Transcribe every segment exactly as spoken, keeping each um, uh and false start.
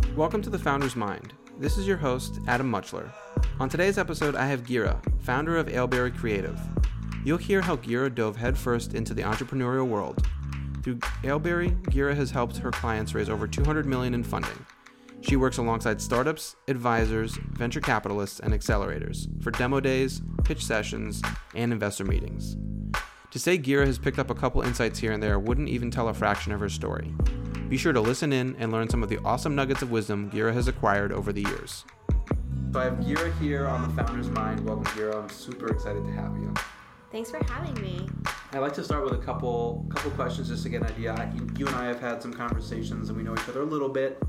Welcome to The Founder's Mind. This is your host, Adam Muchler. On today's episode, I have Gira, founder of Aleberry Creative. You'll hear how Gira dove headfirst into the entrepreneurial world. Through Aleberry, Gira has helped her clients raise over two hundred million dollars in funding. She works alongside startups, advisors, venture capitalists, and accelerators for demo days, pitch sessions, and investor meetings. To say Gira has picked up a couple insights here and there wouldn't even tell a fraction of her story. Be sure to listen in and learn some of the awesome nuggets of wisdom Gira has acquired over the years. So I have Gira here on The Founder's Mind. Welcome, Gira. I'm super excited to have you. Thanks for having me. I'd like to start with a couple couple questions just to get an idea. You, you and I have had some conversations and we know each other a little bit,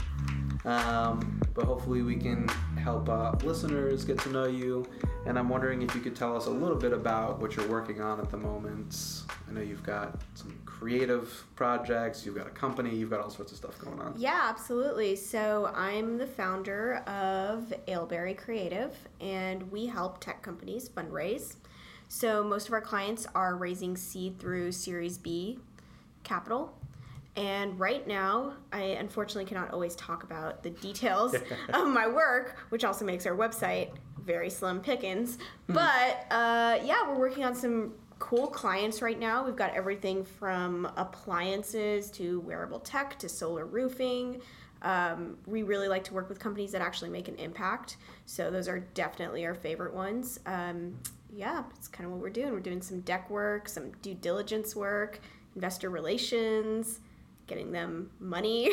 um, but hopefully we can help uh, listeners get to know you. And I'm wondering if you could tell us a little bit about what you're working on at the moment. I know you've got some creative projects, you've got a company, you've got all sorts of stuff going on. Yeah, absolutely. So I'm the founder of Aleberry Creative, and we help tech companies fundraise. So most of our clients are raising seed through Series B capital. And right now, I unfortunately cannot always talk about the details of my work, which also makes our website very slim pickings. Mm-hmm. But uh, yeah, we're working on some cool clients right now. We've got everything from appliances to wearable tech to solar roofing. Um, we really like to work with companies that actually make an impact. So those are definitely our favorite ones. Um, yeah, it's kind of what we're doing. We're doing some deck work, some due diligence work, investor relations, getting them money.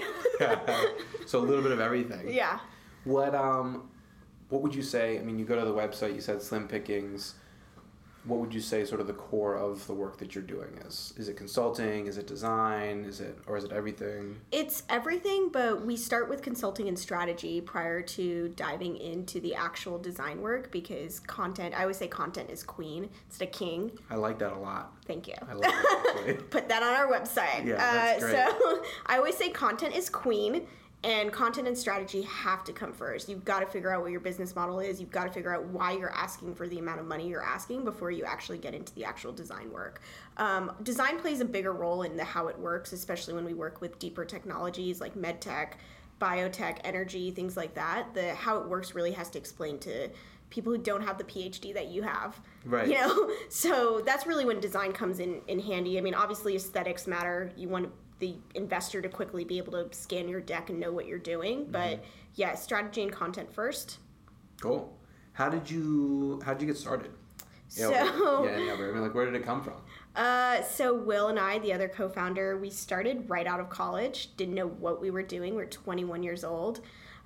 So a little bit of everything. Yeah. What um, what would you say? I mean, you go to the website. You said slim pickings. What would you say sort of the core of the work that you're doing is? Is it consulting? Is it design? Is it, or is it everything? It's everything, but we start with consulting and strategy prior to diving into the actual design work because content, I always say content is queen instead of king. I like that a lot. Thank you. I love that. Put that on our website. Yeah, that's uh, great. So I always say content is queen. And content and strategy have to come first. You've got to figure out what your business model is. You've got to figure out why you're asking for the amount of money you're asking before you actually get into the actual design work. Um, design plays a bigger role in the how it works, especially when we work with deeper technologies like medtech, biotech, energy, things like that. The how it works really has to explain to people who don't have the P H D that you have. Right. You know? So that's really when design comes in, in handy. I mean, obviously aesthetics matter. You want to the investor to quickly be able to scan your deck and know what you're doing. But mm-hmm. yeah, strategy and content first. Cool. How did you how did you get started? So yeah, yeah, I mean, like, where did it come from? Uh, so Will and I, the other co-founder, we started right out of college. Didn't know what we were doing. We were twenty-one years old.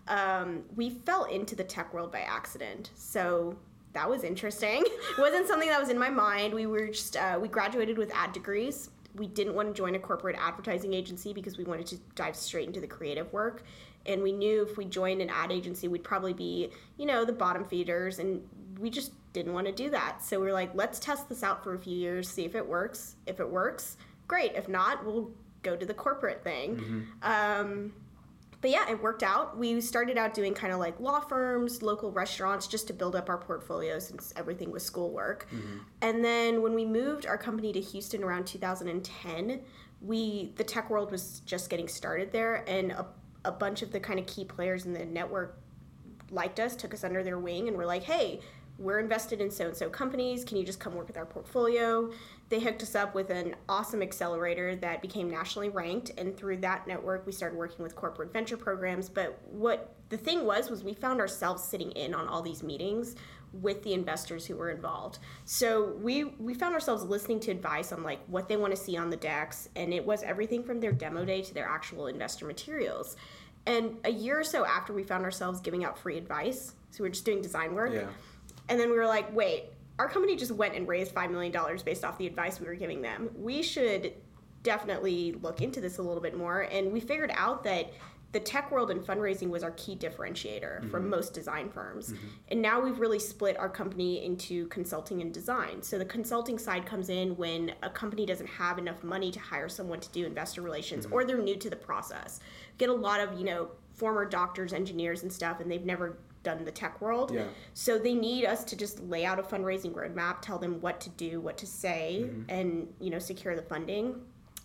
Um, we fell into the tech world by accident. So that was interesting. It wasn't something that was in my mind. We were just uh, we graduated with ad degrees. We didn't want to join a corporate advertising agency because we wanted to dive straight into the creative work. And we knew if we joined an ad agency, we'd probably be, you know, the bottom feeders. And we just didn't want to do that. So we were like, let's test this out for a few years, see if it works. If it works, great. If not, we'll go to the corporate thing. Mm-hmm. Um, but yeah, it worked out. We started out doing kind of like law firms, local restaurants, just to build up our portfolio since everything was schoolwork. Mm-hmm. And then when we moved our company to Houston around two thousand ten, we the tech world was just getting started there, and a, a bunch of the kind of key players in the network liked us, took us under their wing, and were like, hey, we're invested in so-and-so companies. Can you just come work with our portfolio? They hooked us up with an awesome accelerator that became nationally ranked. And through that network, we started working with corporate venture programs. But what the thing was, was we found ourselves sitting in on all these meetings with the investors who were involved. So we, we found ourselves listening to advice on like what they want to see on the decks. And it was everything from their demo day to their actual investor materials. And a year or so after, we found ourselves giving out free advice. So we were just doing design work. Yeah. And then we were like, wait, our company just went and raised five million dollars based off the advice we were giving them. We should definitely look into this a little bit more. And we figured out that the tech world and fundraising was our key differentiator mm-hmm. from most design firms. Mm-hmm. And now we've really split our company into consulting and design. So the consulting side comes in when a company doesn't have enough money to hire someone to do investor relations mm-hmm. or they're new to the process. Get a lot of, you know, former doctors, engineers and stuff, and they've never done the tech world. Yeah. So they need us to just lay out a fundraising roadmap, tell them what to do, what to say, mm-hmm. and, you know, secure the funding.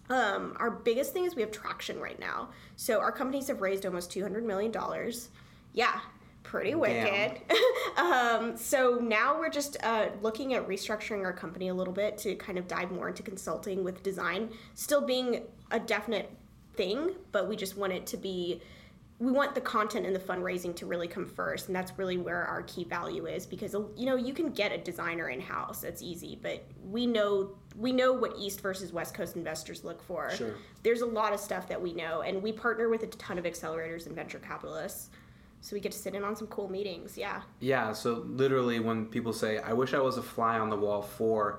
Um, our biggest thing is we have traction right now. So our companies have raised almost two hundred million dollars. Yeah, pretty wicked. um, so now we're just uh, looking at restructuring our company a little bit to kind of dive more into consulting with design, still being a definite thing, but we just want it to be, we want the content and the fundraising to really come first, and that's really where our key value is, because, you know, you can get a designer in-house, that's easy, but we know we know what East versus West Coast investors look for. Sure. There's a lot of stuff that we know, and we partner with a ton of accelerators and venture capitalists, so we get to sit in on some cool meetings. Yeah. Yeah, so literally when people say, I wish I was a fly on the wall for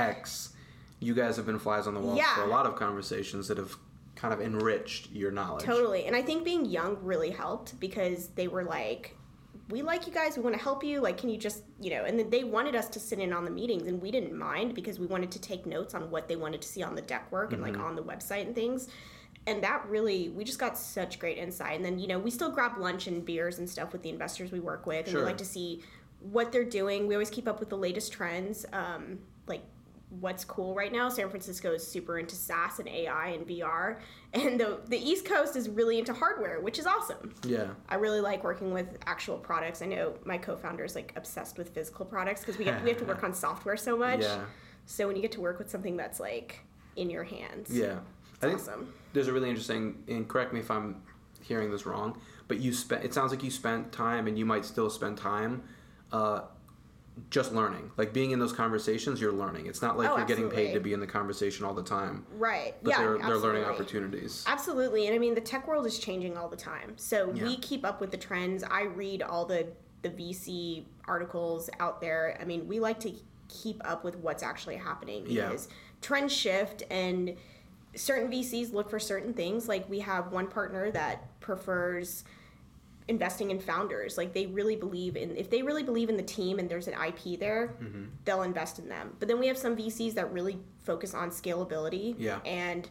X, you guys have been flies on the wall Yeah. for a lot of conversations that have kind of enriched your knowledge. Totally. And I think being young really helped, because they were like, we like you guys, we want to help you, like, can you just, you know, and then they wanted us to sit in on the meetings, and we didn't mind, because we wanted to take notes on what they wanted to see on the deck work and, mm-hmm. like, on the website and things. And that really, we just got such great insight. And then, you know, we still grab lunch and beers and stuff with the investors we work with, and sure. we like to see what they're doing. We always keep up with the latest trends, um, like, what's cool right now. San Francisco is super into SaaS and A I and V R, and the the East Coast is really into hardware, which is awesome. Yeah. I really like working with actual products. I know my co-founder is like obsessed with physical products, because we get we have to work on software so much. Yeah. So when you get to work with something that's like in your hands. Yeah. It's I think awesome. There's a really interesting, and correct me if I'm hearing this wrong, but you spent it sounds like you spent time, and you might still spend time uh just learning. Like, being in those conversations, you're learning. It's not like oh, you're absolutely. getting paid to be in the conversation all the time. Right. But yeah, they're, absolutely. they're learning opportunities. Absolutely. And I mean, the tech world is changing all the time. So Yeah. we keep up with the trends. I read all the, the V C articles out there. I mean, we like to keep up with what's actually happening, because yeah. trends shift, and certain V Cs look for certain things. Like, we have one partner that prefers investing in founders. Like, they really believe in, if they really believe in the team and there's an I P there, mm-hmm. they'll invest in them. But then we have some V Cs that really focus on scalability yeah. and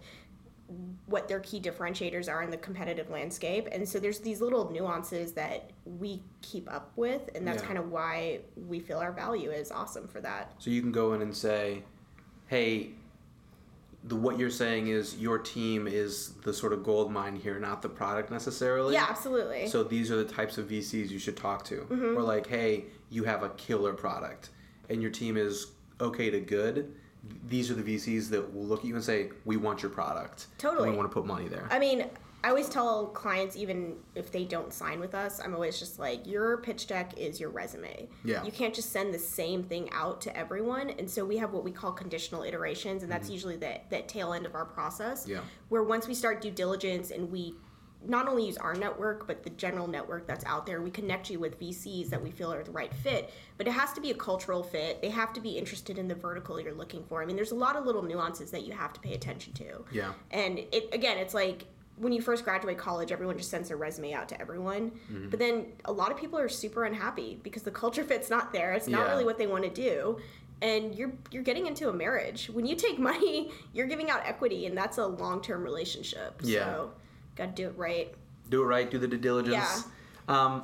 what their key differentiators are in the competitive landscape. And so there's these little nuances that we keep up with, and that's yeah. kind of why we feel our value is awesome for that. So you can go in and say, hey, the what you're saying is your team is the sort of gold mine here, not the product necessarily. Yeah, absolutely. So these are the types of V Cs you should talk to. Mm-hmm. Or like, hey, you have a killer product and your team is okay to good. These are the V Cs that will look at you and say, we want your product. Totally. And we want to put money there. I mean, I always tell clients, even if they don't sign with us, I'm always just like, your pitch deck is your resume. Yeah. You can't just send the same thing out to everyone. And so we have what we call conditional iterations, and that's mm-hmm. usually the, that tail end of our process. Yeah. Where once we start due diligence and we not only use our network, but the general network that's out there, we connect you with V Cs that we feel are the right fit. But it has to be a cultural fit. They have to be interested in the vertical you're looking for. I mean, there's a lot of little nuances that you have to pay attention to. Yeah. And it again, it's like, when you first graduate college, everyone just sends their resume out to everyone. Mm-hmm. But then a lot of people are super unhappy because the culture fit's not there. It's not yeah. really what they want to do. And you're you're getting into a marriage. When you take money, you're giving out equity, and that's a long-term relationship. Yeah. So got to do it right. Do it right. Do the due diligence. Yeah. Um,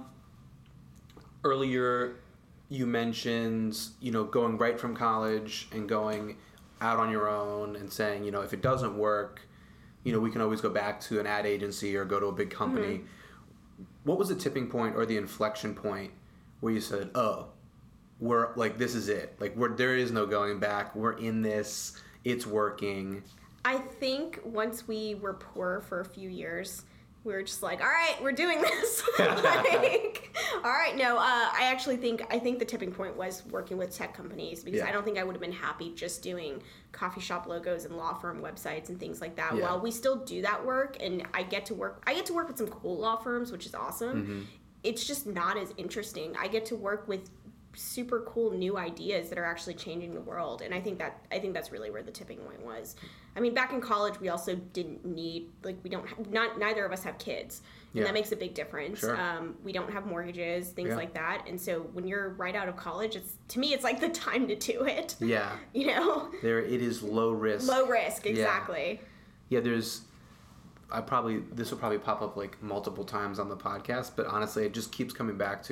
earlier, you mentioned, you know, going right from college and going out on your own and saying, you know, if it doesn't work, you know, we can always go back to an ad agency or go to a big company. Mm-hmm. What was the tipping point or the inflection point where you said, oh, we're like, this is it. Like, we're, there is no going back. We're in this. It's working. I think once we were poor for a few years, we were just like, all right, we're doing this. Like, all right, no, uh, I actually think, I think the tipping point was working with tech companies, because yeah. I don't think I would have been happy just doing coffee shop logos and law firm websites and things like that. Yeah. While we still do that work, and I get to work, I get to work with some cool law firms, which is awesome. Mm-hmm. It's just not as interesting. I get to work with super cool new ideas that are actually changing the world, and I think that I think that's really where the tipping point was. I mean, back in college, we also didn't need, like, we don't have, not neither of us have kids, and yeah. that makes a big difference. Sure. Um, we don't have mortgages, things yeah. like that, and so when you're right out of college, it's to me, it's like the time to do it. Yeah, you know, there it is low risk. Low risk, exactly. Yeah, yeah there's. I probably this will probably pop up like multiple times on the podcast, but honestly, it just keeps coming back to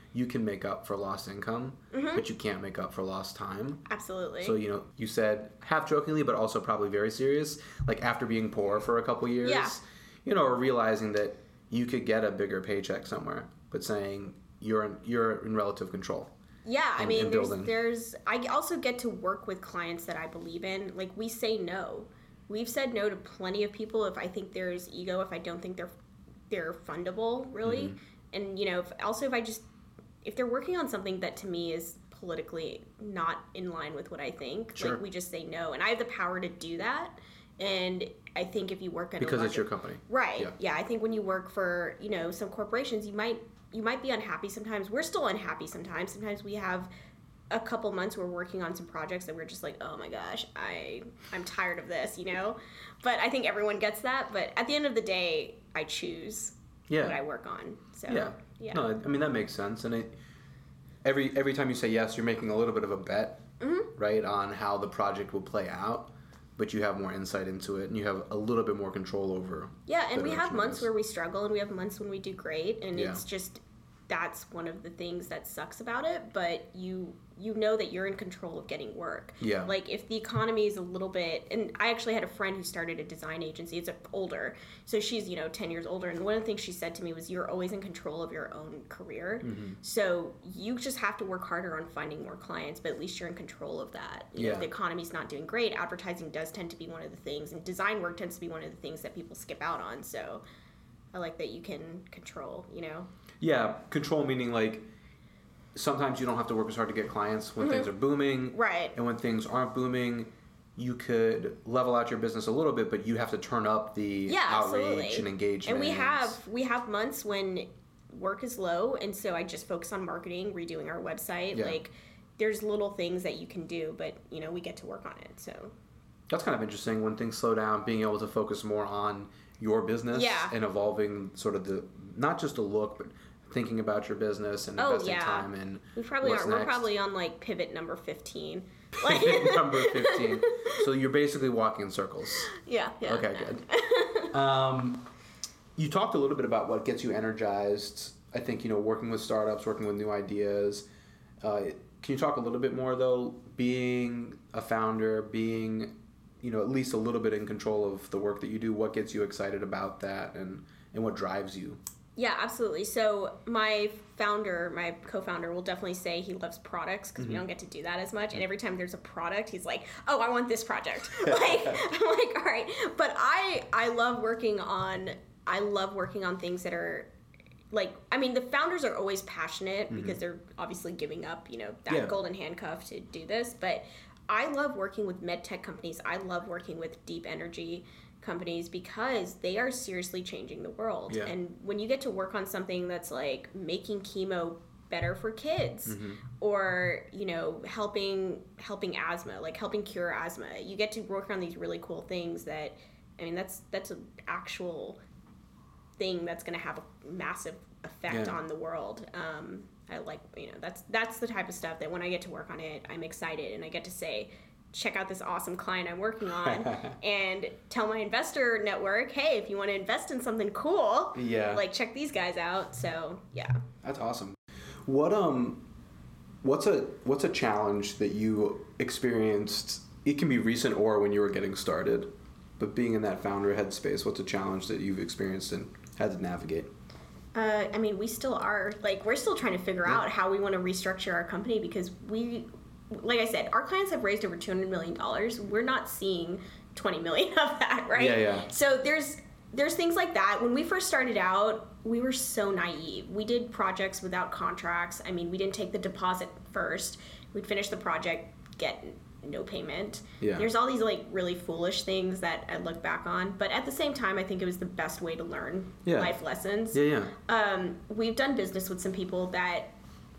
you can make up for lost income, mm-hmm. but you can't make up for lost time. Absolutely. So, you know, you said half jokingly, but also probably very serious, like after being poor for a couple years, yeah. you know, or realizing that you could get a bigger paycheck somewhere, but saying you're in, you're in relative control. Yeah, I and, mean, and there's, there's, I also get to work with clients that I believe in. Like, we say no. We've said no to plenty of people if I think there's ego, if I don't think they're, they're fundable, really. Mm-hmm. And, you know, if, also if I just, if they're working on something that to me is politically not in line with what I think, sure. like, we just say no. And I have the power to do that. And I think if you work at because a larger, it's your company. Right. Yeah. yeah, I think when you work for, you know, some corporations, you might, you might be unhappy sometimes. We're still unhappy sometimes. Sometimes we have a couple months we're working on some projects that we're just like, oh my gosh, I, I'm tired of this, you know? But I think everyone gets that. But at the end of the day, I choose yeah. what I work on. So, yeah. yeah. No, I mean, that makes sense. And it, every every time you say yes, you're making a little bit of a bet, mm-hmm. right, on how the project will play out. But you have more insight into it, and you have a little bit more control over. Yeah, and we have months where we struggle, and we have months when we do great, and yeah. it's just, that's one of the things that sucks about it, but you you know that you're in control of getting work. Yeah. Like, if the economy is a little bit, and I actually had a friend who started a design agency. It's older, so she's, you know, ten years older, and one of the things she said to me was, you're always in control of your own career, mm-hmm. so you just have to work harder on finding more clients, but at least you're in control of that. You yeah. know, if the economy's not doing great, advertising does tend to be one of the things, and design work tends to be one of the things that people skip out on, so I like that you can control, you know? Yeah, control meaning, like, sometimes you don't have to work as hard to get clients when mm-hmm. things are booming. Right. And when things aren't booming, you could level out your business a little bit, but you have to turn up the yeah, outreach absolutely. and engagement. And we have we have months when work is low, and so I just focus on marketing, redoing our website. Yeah. Like, there's little things that you can do, but, you know, we get to work on it, so. That's kind of interesting when things slow down, being able to focus more on your business yeah. and evolving sort of the, not just the look, but thinking about your business and oh, investing yeah. time in we probably what's are. next. We're probably on, like, pivot number fifteen. Pivot number fifteen. So you're basically walking in circles. Yeah. yeah okay, good. um, you talked a little bit about what gets you energized. I think, you know, working with startups, working with new ideas. Uh, can you talk a little bit more, though, being a founder, being, you know, at least a little bit in control of the work that you do? What gets you excited about that, and, and what drives you? Yeah, absolutely. So my founder, my co-founder, will definitely say he loves products because mm-hmm. we don't get to do that as much. And every time there's a product, he's like, "Oh, I want this project." Like, I'm like, "All right." But I, I love working on, I love working on things that are, like, I mean, the founders are always passionate mm-hmm. because they're obviously giving up, you know, that yeah. golden handcuff to do this. But I love working with med tech companies. I love working with deep energy companies because they are seriously changing the world. Yeah. And when you get to work on something that's like making chemo better for kids mm-hmm. or, you know, helping helping asthma, like helping cure asthma, you get to work on these really cool things that, I mean, that's that's an actual thing that's going to have a massive effect yeah. on the world. Um, I like, you know, that's that's the type of stuff that when I get to work on it, I'm excited and I get to say, check out this awesome client I'm working on and tell my investor network, hey, if you want to invest in something cool, yeah. like, check these guys out. So, yeah. That's awesome. What um what's a what's a challenge that you experienced? It can be recent or when you were getting started, but being in that founder headspace, what's a challenge that you've experienced and had to navigate? Uh, I mean, we still are, like, we're still trying to figure yeah. out how we want to restructure our company because we, like I said, our clients have raised over two hundred million dollars. We're not seeing twenty million dollars of that, right? Yeah, yeah. So there's there's things like that. When we first started out, we were so naive. We did projects without contracts. I mean, we didn't take the deposit first. We'd finish the project, get no payment. Yeah. There's all these, like, really foolish things that I look back on. But at the same time, I think it was the best way to learn yeah. life lessons. Yeah, yeah. Um, we've done business with some people that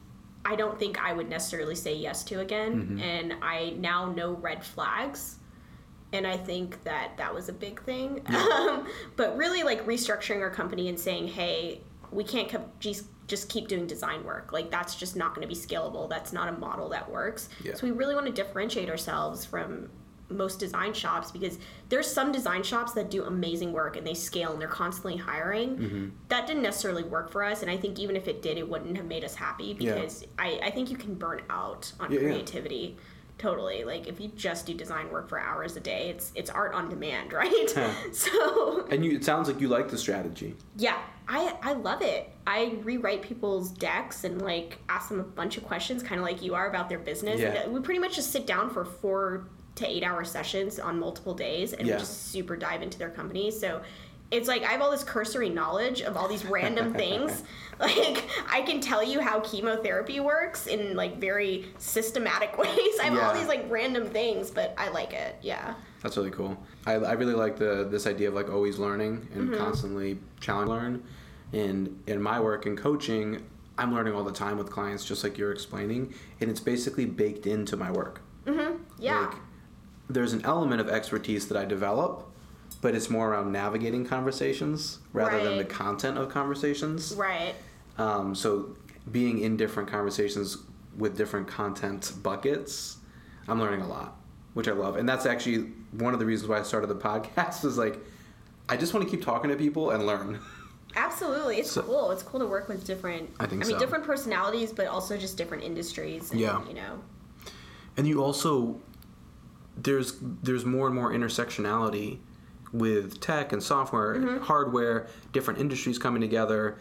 I don't think I would necessarily say yes to again. Mm-hmm. And I now know red flags. And I think that that was a big thing. Yeah. Um, but really, like, restructuring our company and saying, hey, we can't co- just, just keep doing design work. Like, that's just not going to be scalable. That's not a model that works. Yeah. So we really want to differentiate ourselves from most design shops, because there's some design shops that do amazing work and they scale and they're constantly hiring. Mm-hmm. That didn't necessarily work for us, and I think even if it did, it wouldn't have made us happy, because yeah. I, I think you can burn out on yeah, creativity. Yeah. Totally. Like, if you just do design work for hours a day, it's it's art on demand, right? Yeah. So. And you, it sounds like you like the strategy. Yeah, I I love it. I rewrite people's decks and, like, ask them a bunch of questions, kind of like you are, about their business. Yeah. And we pretty much just sit down for four to eight hour sessions on multiple days, and yeah. we just super dive into their company. So it's like I have all this cursory knowledge of all these random things. Like, I can tell you how chemotherapy works in, like, very systematic ways. I have yeah. all these, like, random things, but I like it. Yeah. That's really cool. I, I really like the this idea of, like, always learning and mm-hmm. constantly challenge learn. And in my work in coaching, I'm learning all the time with clients, just like you're explaining, and it's basically baked into my work. Mm-hmm. Yeah. Like, there's an element of expertise that I develop, but it's more around navigating conversations rather right. than the content of conversations. Right. Um, so being in different conversations with different content buckets, I'm learning a lot, which I love. And that's actually one of the reasons why I started the podcast, is like, I just want to keep talking to people and learn. Absolutely. It's so, cool. It's cool to work with different, I think I mean, so. different personalities, but also just different industries. And, yeah. You know. And you also, there's there's more and more intersectionality with tech and software, mm-hmm. hardware, different industries coming together.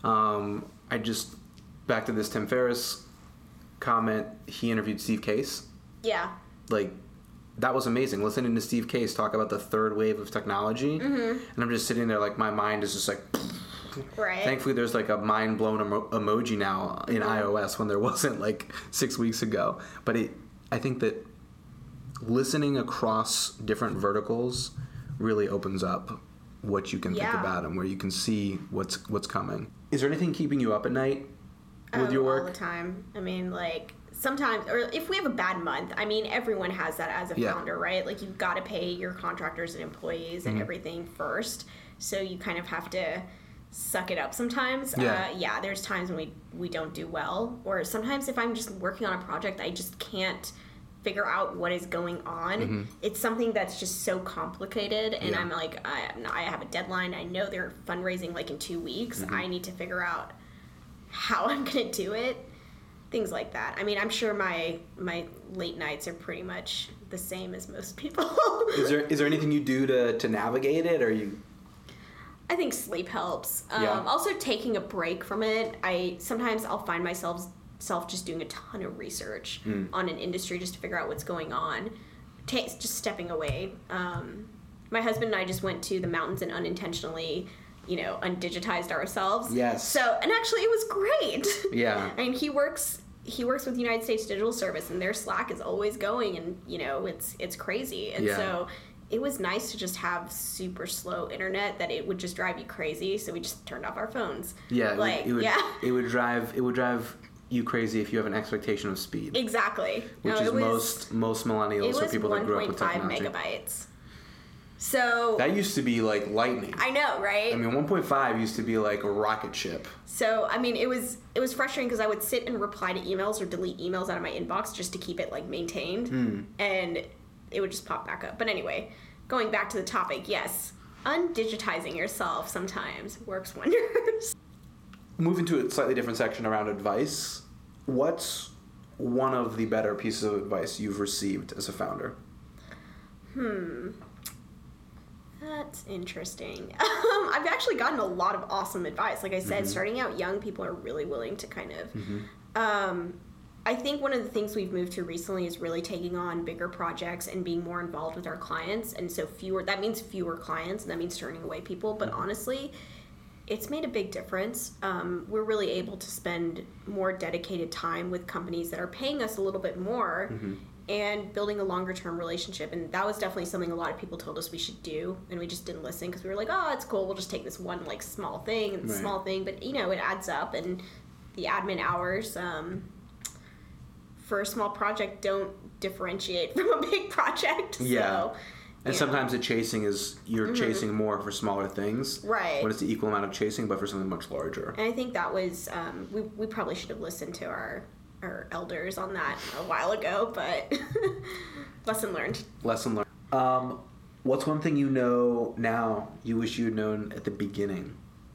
Um, I just, back to this Tim Ferriss comment, he interviewed Steve Case. Yeah. Like, that was amazing. Listening to Steve Case talk about the third wave of technology, mm-hmm. and I'm just sitting there like, my mind is just like, right. Thankfully, there's like a mind-blown emo- emoji now in mm-hmm. iOS when there wasn't like six weeks ago. But it, I think that listening across different verticals really opens up what you can yeah. think about and where you can see what's what's coming. Is there anything keeping you up at night with um, your work? All the time. I mean, like, sometimes, or if we have a bad month, I mean, everyone has that as a yeah. founder, right? Like, you've got to pay your contractors and employees and mm-hmm. everything first. So you kind of have to suck it up sometimes. Yeah. Uh, yeah, there's times when we, we don't do well. Or sometimes if I'm just working on a project, I just can't figure out what is going on. Mm-hmm. It's something that's just so complicated, and yeah. I'm like, I, I have a deadline. I know they're fundraising like in two weeks. Mm-hmm. I need to figure out how I'm going to do it. Things like that. I mean, I'm sure my my late nights are pretty much the same as most people. is there is there anything you do to, to navigate it, or you? I think sleep helps. Um, yeah. Also, taking a break from it. I sometimes I'll find myself self just doing a ton of research mm. on an industry just to figure out what's going on. Ta- just stepping away. Um, my husband and I just went to the mountains and unintentionally, you know, undigitized ourselves. Yes. So, and actually it was great. Yeah. I mean, he works he works with United States Digital Service, and their Slack is always going, and, you know, it's it's crazy. And yeah. so it was nice to just have super slow internet that it would just drive you crazy. So we just turned off our phones. Yeah. Like, it would, yeah. It would drive it would drive you crazy if you have an expectation of speed. Exactly. Which no, is was, most most millennials or people that grew up with technology. one point five megabytes. So that used to be like lightning. I know, right? I mean, one point five used to be like a rocket ship. So, I mean, it was it was frustrating because I would sit and reply to emails or delete emails out of my inbox just to keep it like maintained, mm. and it would just pop back up. But anyway, going back to the topic, yes, undigitizing yourself sometimes works wonders. Moving to a slightly different section around advice, what's one of the better pieces of advice you've received as a founder? Hmm. That's interesting. Um, I've actually gotten a lot of awesome advice. Like I said, mm-hmm. starting out young, people are really willing to kind of... Mm-hmm. Um, I think one of the things we've moved to recently is really taking on bigger projects and being more involved with our clients. And so fewer... That means fewer clients, and that means turning away people. But mm-hmm. honestly, it's made a big difference. Um, we're really able to spend more dedicated time with companies that are paying us a little bit more, mm-hmm. and building a longer term relationship. And that was definitely something a lot of people told us we should do, and we just didn't listen because we were like, oh, it's cool, we'll just take this one like small thing and right. small thing, but you know, it adds up, and the admin hours um, for a small project don't differentiate from a big project. Yeah. So, and yeah. sometimes the chasing is, you're mm-hmm. chasing more for smaller things. Right. When it's the equal amount of chasing, but for something much larger. And I think that was, um, we, we probably should have listened to our our elders on that a while ago, but lesson learned. Lesson learned. Um, what's one thing you know now you wish you'd known at the beginning?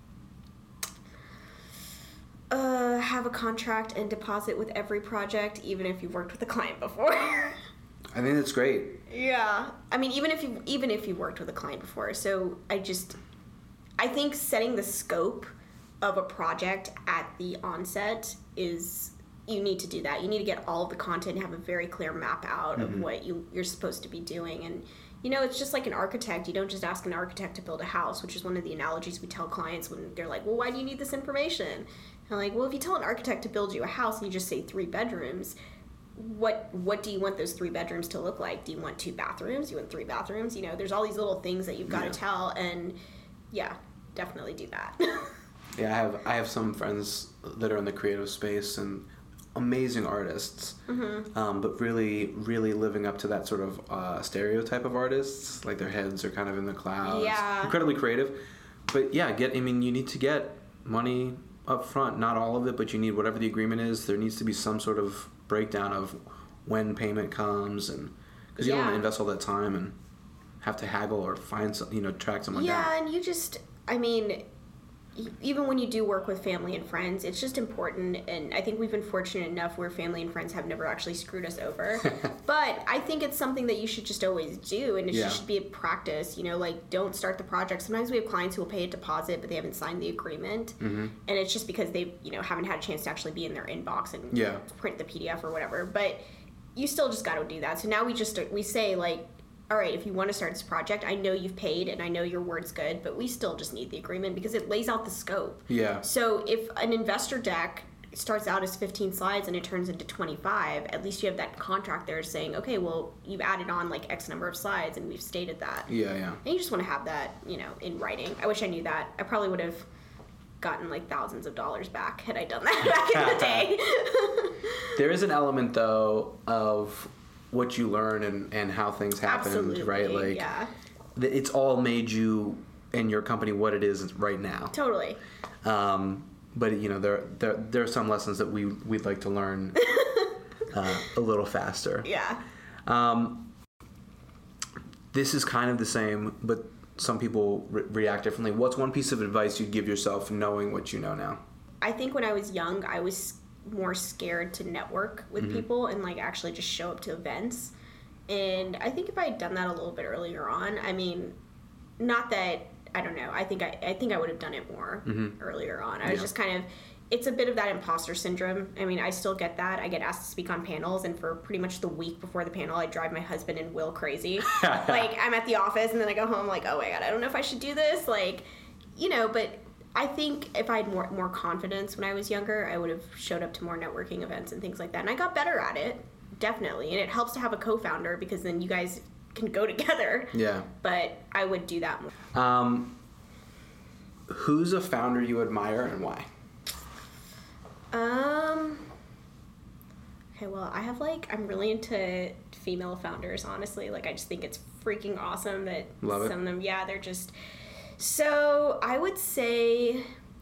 Uh, have a contract and deposit with every project, even if you've worked with a client before. I think that's great. Yeah. I mean, even if you even if you worked with a client before. So I just, I think setting the scope of a project at the onset is, you need to do that. You need to get all of the content and have a very clear map out mm-hmm. of what you, you're supposed to be doing. And, you know, it's just like an architect. You don't just ask an architect to build a house, which is one of the analogies we tell clients when they're like, well, why do you need this information? And like, well, if you tell an architect to build you a house and you just say three bedrooms, what what do you want those three bedrooms to look like? Do you want two bathrooms? Do you want three bathrooms? You know, there's all these little things that you've got yeah. to tell, and yeah, definitely do that. Yeah, I have I have some friends that are in the creative space and amazing artists, mm-hmm. um, but really, really living up to that sort of uh, stereotype of artists. Like their heads are kind of in the clouds. Yeah. Incredibly creative. But yeah, get I mean, you need to get money up front. Not all of it, but you need whatever the agreement is. There needs to be some sort of breakdown of when payment comes, and because you yeah. don't want to invest all that time and have to haggle or find some, you know, track someone yeah, down. Yeah, and you just, I mean, even when you do work with family and friends, it's just important, and I think we've been fortunate enough where family and friends have never actually screwed us over. But I think it's something that you should just always do, and it yeah. should be a practice. You know, like, don't start the project. Sometimes we have clients who will pay a deposit, but they haven't signed the agreement, mm-hmm. and it's just because they, you know, haven't had a chance to actually be in their inbox and yeah. print the P D F or whatever. But you still just got to do that. So now we just we say, like, all right, if you want to start this project, I know you've paid and I know your word's good, but we still just need the agreement because it lays out the scope. Yeah. So if an investor deck starts out as fifteen slides and it turns into twenty-five, at least you have that contract there saying, okay, well, you've added on like X number of slides and we've stated that. Yeah, yeah. And you just want to have that, you know, in writing. I wish I knew that. I probably would have gotten like thousands of dollars back had I done that back in the day. There is an element, though, of what you learn and, and how things happened, Absolutely, right? Like, yeah. It's all made you and your company what it is right now. Totally. Um, but you know, there there there are some lessons that we we'd like to learn uh, a little faster. Yeah. Um, this is kind of the same, but some people re- react differently. What's one piece of advice you'd give yourself, knowing what you know now? I think when I was young, I was more scared to network with mm-hmm. people and like actually just show up to events. And I think if I had done that a little bit earlier on, I mean, not that, I don't know, I think I, I think I would have done it more mm-hmm. earlier on. I was yeah. just kind of, it's a bit of that imposter syndrome. I mean, I still get that. I get asked to speak on panels, and for pretty much the week before the panel, I drive my husband and Will crazy. Like, I'm at the office and then I go home like, oh my God, I don't know if I should do this. Like, you know, but I think if I had more more confidence when I was younger, I would have showed up to more networking events and things like that. And I got better at it, definitely. And it helps to have a co-founder because then you guys can go together. Yeah. But I would do that more. Um, who's a founder you admire and why? Um. Okay, well, I have like, I'm really into female founders, honestly. Like, I just think it's freaking awesome that Love some it. of them, yeah, they're just... So, I would say,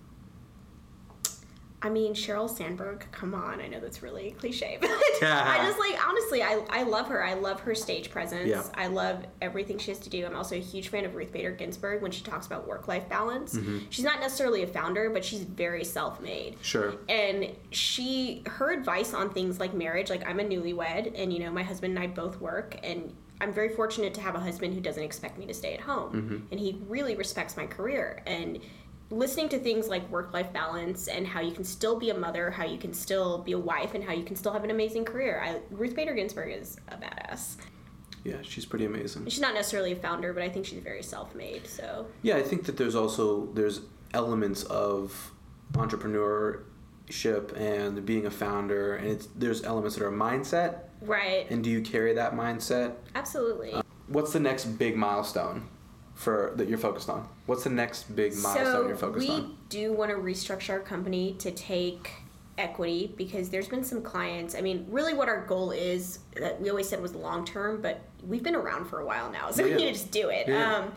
I mean, Sheryl Sandberg, come on. I know that's really cliche, but yeah. I just, like, honestly, I, I love her. I love her stage presence. Yeah. I love everything she has to do. I'm also a huge fan of Ruth Bader Ginsburg when she talks about work-life balance. Mm-hmm. She's not necessarily a founder, but she's very self-made. Sure. And she, her advice on things like marriage, like, I'm a newlywed, and, you know, my husband and I both work, and I'm very fortunate to have a husband who doesn't expect me to stay at home, mm-hmm. and he really respects my career. And listening to things like work-life balance and how you can still be a mother, how you can still be a wife, and how you can still have an amazing career. I, Ruth Bader Ginsburg is a badass. Yeah, she's pretty amazing. She's not necessarily a founder, but I think she's very self-made. So yeah, I think that there's also there's elements of entrepreneurship and being a founder, and it's, there's elements that are a mindset. Right. And do you carry that mindset? Absolutely. Uh, what's the next big milestone for that you're focused on? What's the next big milestone so you're focused on? So we do want to restructure our company to take equity because there's been some clients. I mean, really what our goal is, that we always said was long term, but we've been around for a while now, so yeah. we need to just do it. Yeah. Um,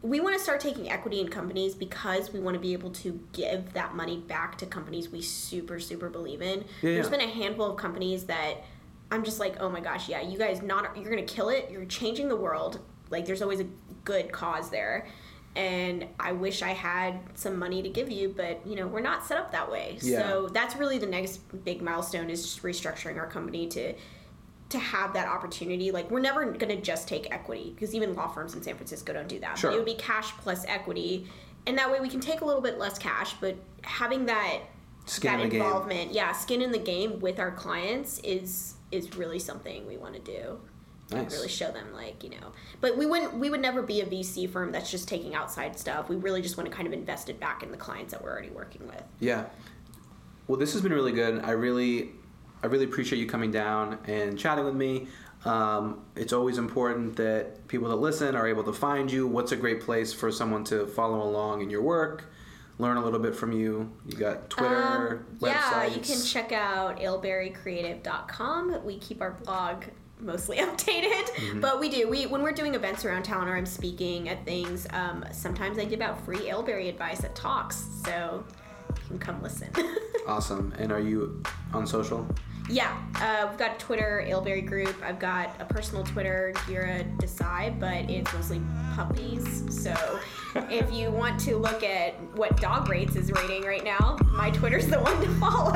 we want to start taking equity in companies because we want to be able to give that money back to companies we super, super believe in. Yeah, There's yeah. been a handful of companies that I'm just like, oh my gosh, yeah, you guys not you're going to kill it. You're changing the world. Like, there's always a good cause there. And I wish I had some money to give you, but, you know, we're not set up that way. Yeah. So that's really the next big milestone, is just restructuring our company to to have that opportunity. Like, we're never going to just take equity, because even law firms in San Francisco don't do that. Sure. But it would be cash plus equity, and that way we can take a little bit less cash, but having that Skin that in the game. involvement, yeah, skin in the game with our clients is is really something we want to do. Nice. Really show them, like, you know. But we wouldn't we would never be a V C firm that's just taking outside stuff. We really just want to kind of invest it back in the clients that we're already working with. Yeah. Well, this has been really good. I really, I really appreciate you coming down and chatting with me. Um, it's always important that people that listen are able to find you. What's a great place for someone to follow along in your work, learn a little bit from you? You got Twitter, um, websites. Yeah, you can check out ailberry creative dot com. We keep our blog mostly updated, mm-hmm. but we do. We when we're doing events around town or I'm speaking at things, um, sometimes I give out free Ailberry advice at talks, so you can come listen. Awesome. And are you on social? Yeah, uh, we've got a Twitter, Ailberry Group. I've got a personal Twitter, Gira Desai, but it's mostly puppies. So if you want to look at what Dog Rates is rating right now, my Twitter's the one to follow.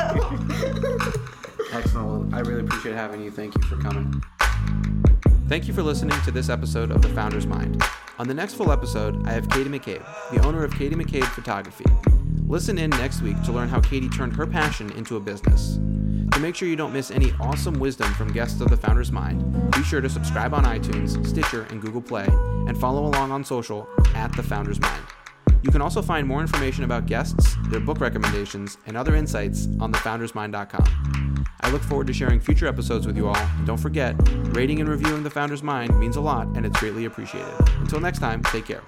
Excellent. Well, I really appreciate having you. Thank you for coming. Thank you for listening to this episode of The Founder's Mind. On the next full episode, I have Katie McCabe, the owner of Katie McCabe Photography. Listen in next week to learn how Katie turned her passion into a business. To make sure you don't miss any awesome wisdom from guests of The Founder's Mind, be sure to subscribe on iTunes, Stitcher, and Google Play, and follow along on social at The Founder's Mind. You can also find more information about guests, their book recommendations, and other insights on the founders mind dot com. I look forward to sharing future episodes with you all, and don't forget, rating and reviewing The Founder's Mind means a lot, and it's greatly appreciated. Until next time, take care.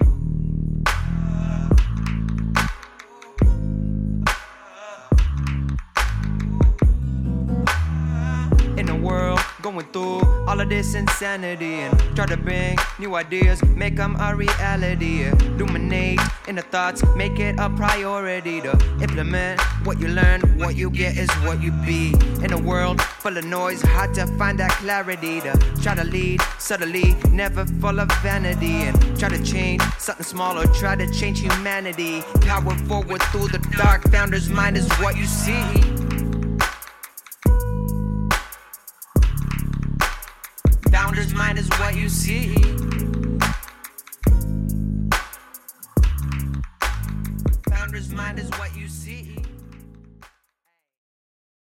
Going through all of this insanity and try to bring new ideas, make them a reality. Illuminate in the thoughts, make it a priority to implement what you learn. What you get is what you be. In a world full of noise, hard to find that clarity to try to lead subtly, never full of vanity, and try to change something small or try to change humanity. Power forward through the dark. Founder's mind is what you see. Founder's mind is what you see. Founder's mind is what you see.